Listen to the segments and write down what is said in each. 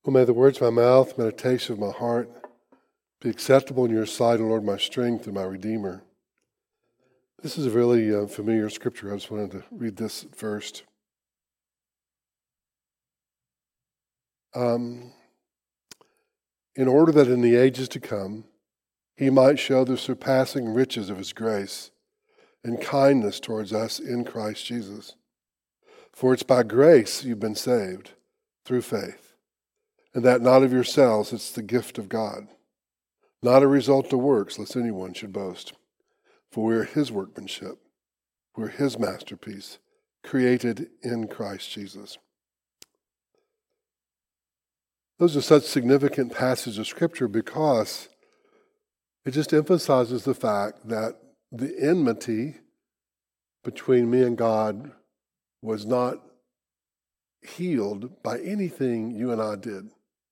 Well, may the words of my mouth, meditation of my heart be acceptable in your sight, O Lord, my strength and my Redeemer. This is a really familiar scripture. I just wanted to read this first. In order that in the ages to come, he might show the surpassing riches of his grace and kindness towards us in Christ Jesus. For it's by grace you've been saved, through faith, and that not of yourselves, it's the gift of God, not a result of works, lest anyone should boast. For we are his workmanship, we're his masterpiece, created in Christ Jesus. Those are such significant passages of Scripture because it just emphasizes the fact that the enmity between me and God was not healed by anything you and I did.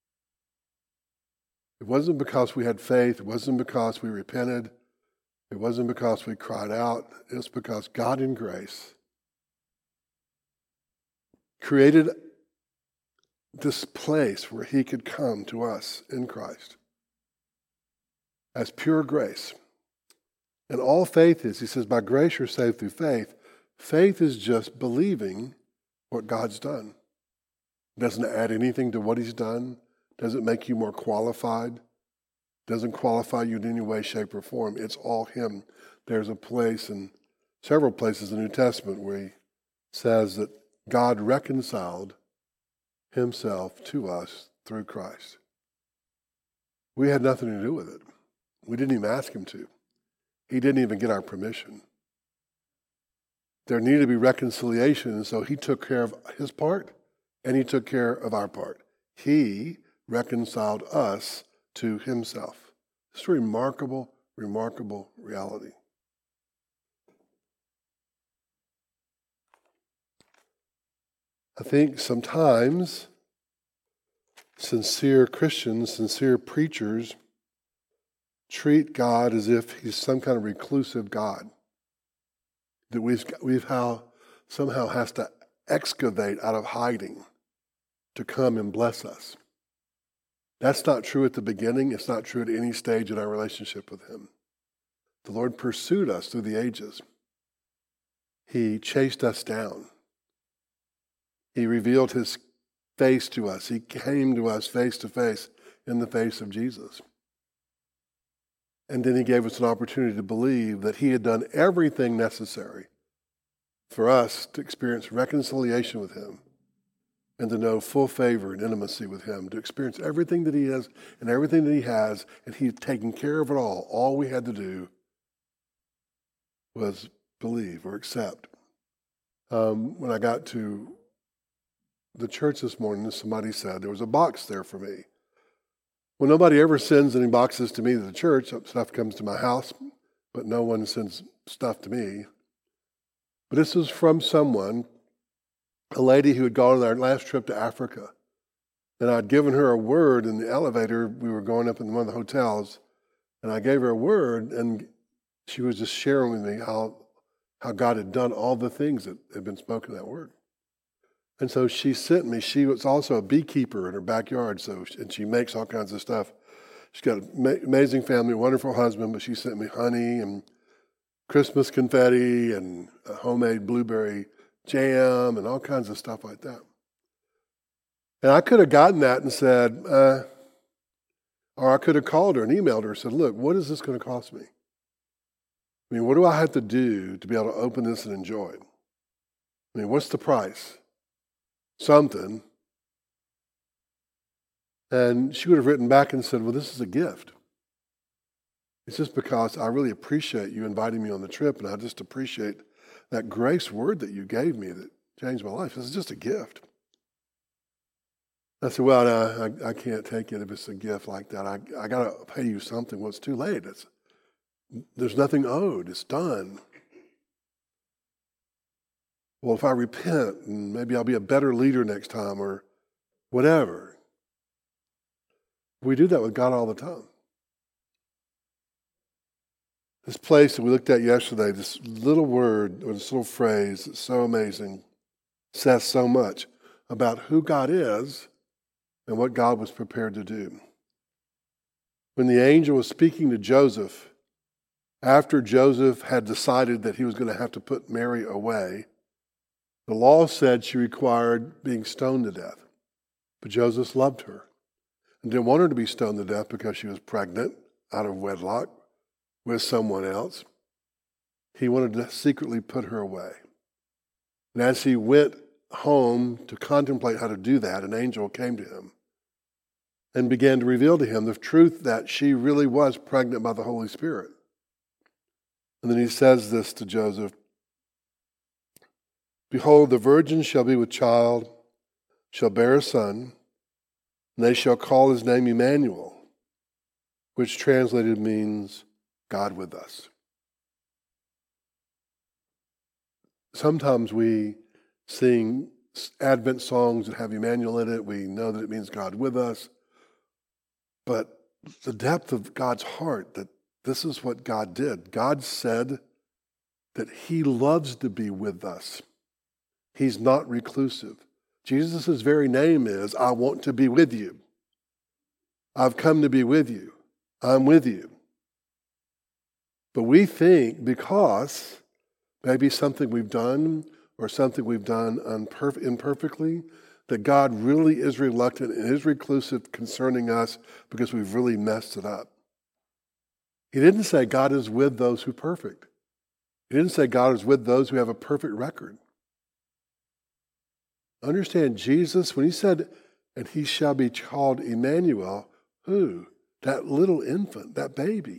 It wasn't because we had faith. It wasn't because we repented. It wasn't because we cried out. It's because God in grace created this place where he could come to us in Christ as pure grace. And all faith is, he says, by grace you're saved through faith. Faith is just believing what God's done. It doesn't add anything to what he's done. Doesn't make you more qualified. Doesn't qualify you in any way, shape, or form. It's all him. There's a place in several places in the New Testament where he says that God reconciled himself to us through Christ. We had nothing to do with it. We didn't even ask him to. He didn't even get our permission. There needed to be reconciliation, and so he took care of his part, and he took care of our part. He reconciled us to himself. It's a remarkable, remarkable reality. I think sometimes sincere Christians, sincere preachers treat God as if he's some kind of reclusive God that we've somehow has to excavate out of hiding to come and bless us. That's not true at the beginning. It's not true at any stage in our relationship with him. The Lord pursued us through the ages. He chased us down. He revealed his face to us. He came to us face to face in the face of Jesus. And then he gave us an opportunity to believe that he had done everything necessary for us to experience reconciliation with him and to know full favor and intimacy with him, to experience everything that he is and everything that he has, and he had taken care of it all. All we had to do was believe or accept. When I got to the church this morning, somebody said there was a box there for me. Well, nobody ever sends any boxes to me to the church. Stuff comes to my house, but no one sends stuff to me. But this was from someone, a lady who had gone on our last trip to Africa. And I'd given her a word in the elevator. We were going up in one of the hotels, and I gave her a word, and she was just sharing with me how God had done all the things that had been spoken in that word. And so she sent me, she was also a beekeeper in her backyard, and she makes all kinds of stuff. She's got an amazing family, a wonderful husband, but she sent me honey and Christmas confetti and homemade blueberry jam and all kinds of stuff like that. And I could have gotten that and said, or I could have called her and emailed her and said, look, what is this going to cost me? I mean, what do I have to do to be able to open this and enjoy it? I mean, what's the price? Something. And she would have written back and said, well, this is a gift. It's just because I really appreciate you inviting me on the trip, and I just appreciate that grace word that you gave me that changed my life. This is just a gift. I said, well, no, I can't take it if it's a gift like that. I got to pay you something. Well, it's too late. There's nothing owed. It's done. Well, if I repent, and maybe I'll be a better leader next time or whatever. We do that with God all the time. This place that we looked at yesterday, this little word or this little phrase that's so amazing, says so much about who God is and what God was prepared to do. When the angel was speaking to Joseph, after Joseph had decided that he was going to have to put Mary away, the law said she required being stoned to death. But Joseph loved her and didn't want her to be stoned to death because she was pregnant out of wedlock with someone else. He wanted to secretly put her away. And as he went home to contemplate how to do that, an angel came to him and began to reveal to him the truth that she really was pregnant by the Holy Spirit. And then he says this to Joseph, "Behold, the virgin shall be with child, shall bear a son, and they shall call his name Emmanuel," which translated means God with us. Sometimes we sing Advent songs that have Emmanuel in it. We know that it means God with us. But the depth of God's heart, that this is what God did. God said that he loves to be with us. He's not reclusive. Jesus' very name is, I want to be with you. I've come to be with you. I'm with you. But we think because maybe something we've done or something we've done imperfectly, that God really is reluctant and is reclusive concerning us because we've really messed it up. He didn't say God is with those who are perfect. He didn't say God is with those who have a perfect record. Understand, Jesus, when he said, and he shall be called Emmanuel, who? That little infant, that baby.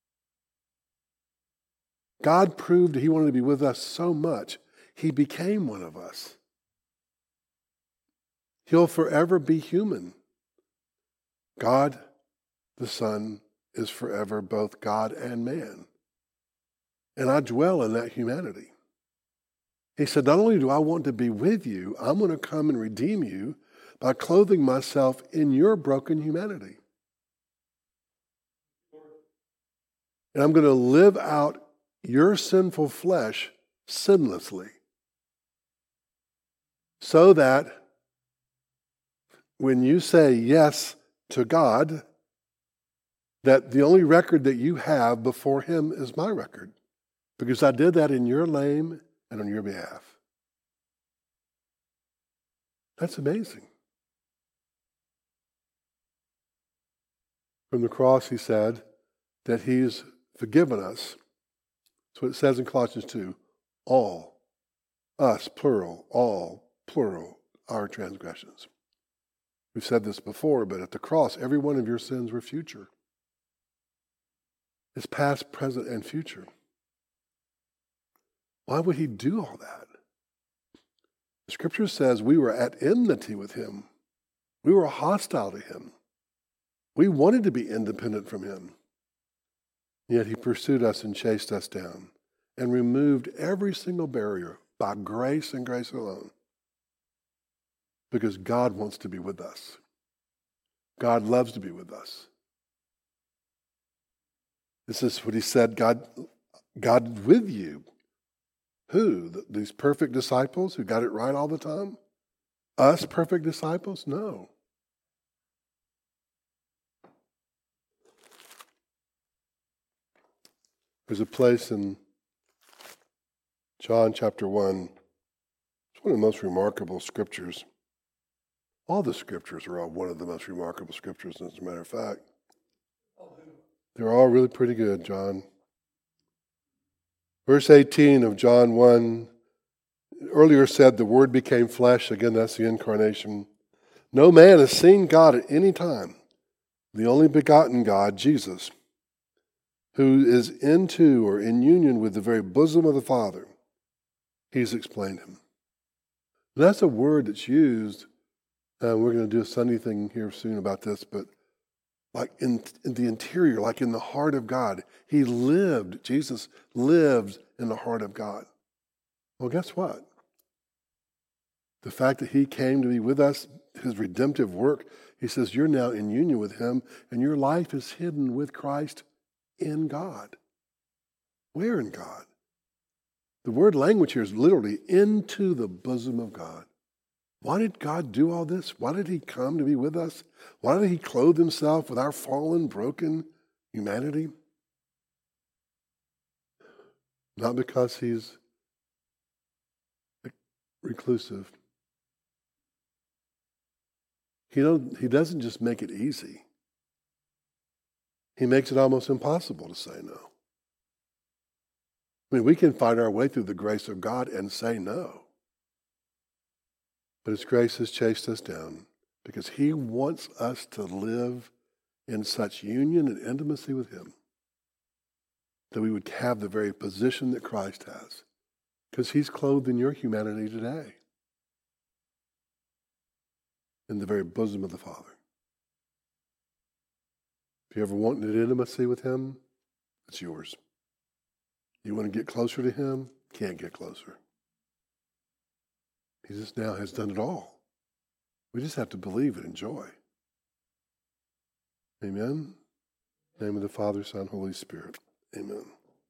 God proved he wanted to be with us so much, he became one of us. He'll forever be human. God, the Son, is forever both God and man. And I dwell in that humanity. He said, not only do I want to be with you, I'm going to come and redeem you by clothing myself in your broken humanity. And I'm going to live out your sinful flesh sinlessly. So that when you say yes to God, that the only record that you have before him is my record. Because I did that in your name and on your behalf. That's amazing. From the cross, he said that he's forgiven us. That's what it says in Colossians 2. All, us, plural, all, plural, our transgressions. We've said this before, but at the cross, every one of your sins were future. It's past, present, and future. Why would he do all that? The scripture says we were at enmity with him. We were hostile to him. We wanted to be independent from him. Yet he pursued us and chased us down and removed every single barrier by grace and grace alone. Because God wants to be with us. God loves to be with us. This is what he said, God with you. Who? These perfect disciples who got it right all the time? Us perfect disciples? No. There's a place in John chapter 1. It's one of the most remarkable scriptures. All the scriptures are all one of the most remarkable scriptures, as a matter of fact. They're all really pretty good, John. Verse 18 of John 1, earlier said the Word became flesh. Again, that's the incarnation. No man has seen God at any time. The only begotten God, Jesus, who is into or in union with the very bosom of the Father. He's explained him. And that's a word that's used. We're going to do a Sunday thing here soon about this, but like in the interior, like in the heart of God. Jesus lived in the heart of God. Well, guess what? The fact that he came to be with us, his redemptive work, he says you're now in union with him and your life is hidden with Christ in God. Where in God? The word language here is literally into the bosom of God. Why did God do all this? Why did he come to be with us? Why did he clothe himself with our fallen, broken humanity? Not because he's reclusive. He doesn't just make it easy. He makes it almost impossible to say no. I mean, we can find our way through the grace of God and say no. But his grace has chased us down because he wants us to live in such union and intimacy with him that we would have the very position that Christ has, because he's clothed in your humanity today in the very bosom of the Father. If you ever wanted intimacy with him, it's yours. You want to get closer to him, can't get closer. Jesus now has done it all. We just have to believe and enjoy. Amen. In the name of the Father, Son, Holy Spirit. Amen.